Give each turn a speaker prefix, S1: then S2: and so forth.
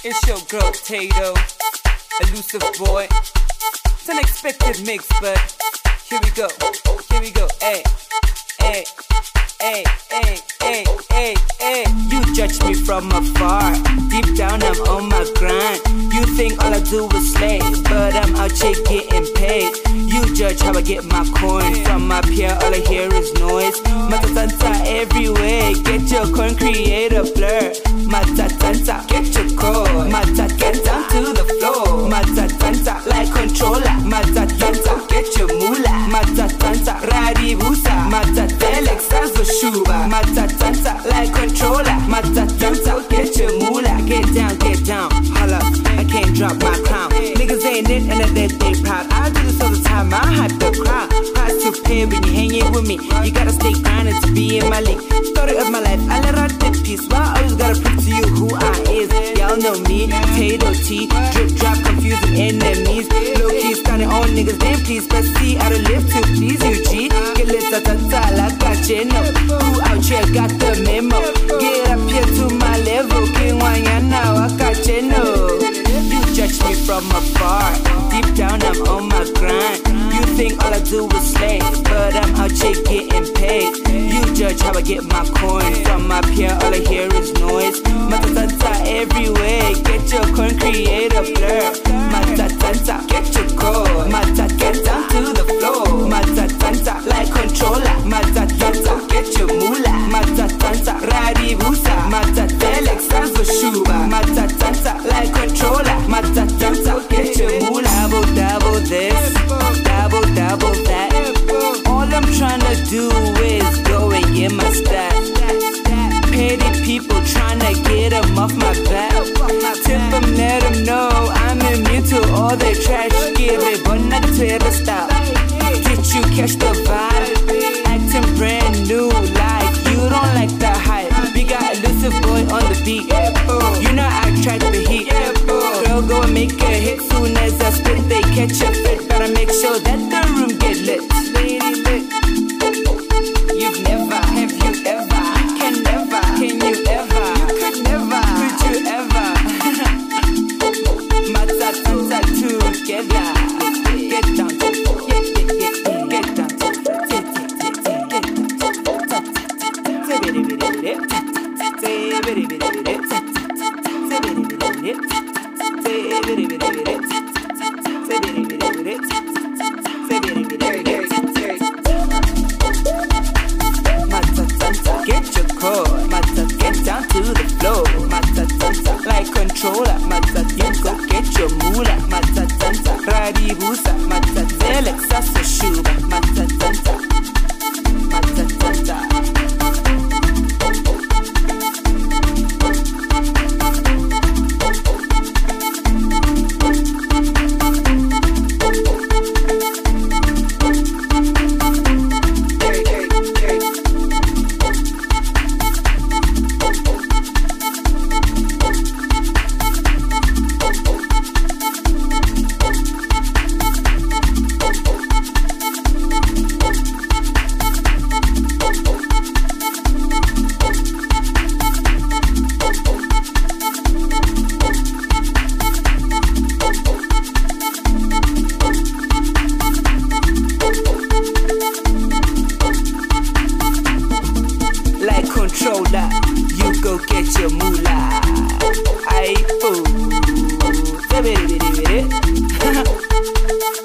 S1: It's your girl Tato, elusive boy. It's an unexpected mix, but here we go, ayy, ayy, ayy, ayy, ayy, ayy, ayy. You judge me from afar, deep down I'm on my grind. You think all I do is slay, but I'm out here getting paid. You judge how I get my coin, from up here all I hear is noise. Matatanta everywhere, get your coin, create a blur. Matatanta, get your coin. Matatanta to the floor. Matatanta like controller. Matatanta, get your moolah. Matatanta, radibusa. Matatelex as the shuba. Matatanta like controller. Matatanta, get your moolah. Get down, holla. I can't drop my crown. Niggas ain't it and they proud. I do this all the time, I hype the crowd. Price to pay when you hanging with me. You gotta stay grinding to be in my league. Story of my life, I let out the piece. Why I always gotta prove to you who I is. Y'all know me, Tato T. Drip drop, confusing enemies. Low key stunning on niggas, then please. But see, I don't live to please you, G. Get lit, ta-ta-ta, like I know. Who out here got the memo? Get up here to my level. King Wanyana, Wakacheno. You judge me from afar, deep down I'm on my grind. You think all I do is slay, but I'm out here getting paid. You judge how I get my coin, from up here all I hear is noise. Matatanta everywhere, get your coin, create a blur. Matatanta, get your coin. Matatanta to the floor. Matatanta like controller. Matatanta, get your moolah. Matatanta, radibusa. Matatelex as the shuba. Matatanta like controller. Matatanta, get your moolah. Double this, double that. All I'm tryna do is go and get my stack. Petty people tryna get them off my back. Tip them, let them know I'm immune to all their trash. Give it, but not to the stop. Get you catch the vibe. Acting brand new, like you don't like the hype. We got elusive boy on the beat. You know I track the heat. Girl, go and make a hit. Soon as I spit, they catch a fit. Gotta make sure that the room get lit. Lady lit. You've never, have you ever? You can never, can you ever? You could never, could you ever? Matatata together. Get down, get down, Matatanta, get your core. Matatanta, get down to the floor. Matatanta, like controller. Matatanta, go get your moolah. Matatanta, radibusa. Matatelex as a shuba. Matatanta, matatanta. Controller, you go get your moolah. I fool.